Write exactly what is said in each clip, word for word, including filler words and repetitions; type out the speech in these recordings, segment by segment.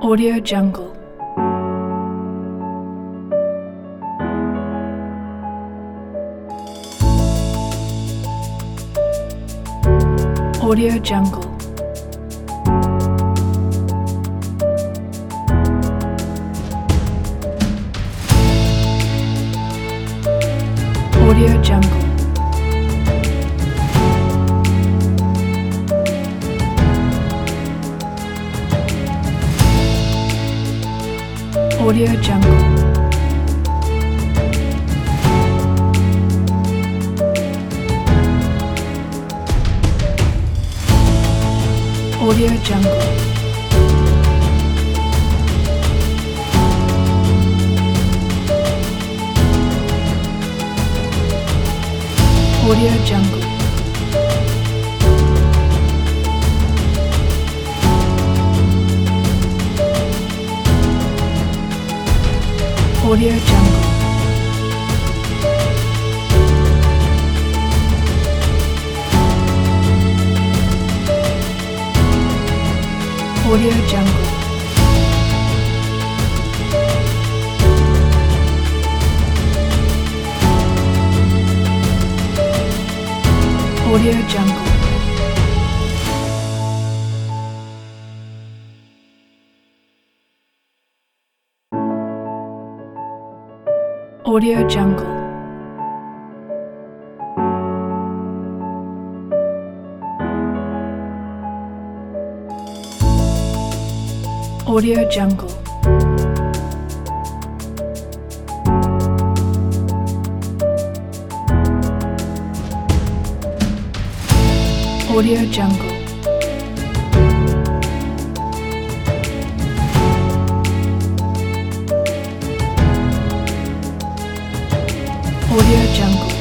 Audio Jungle. Audio Jungle. Audio Jungle. Audio Jungle. Audio Jungle. Audio Jungle. Audio Jungle. Audio Jungle. Audio Jungle. Audio Jungle. Audio Jungle. Audio Jungle. Audio Jungle.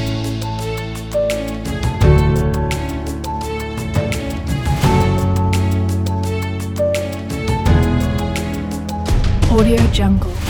Audio Jungle.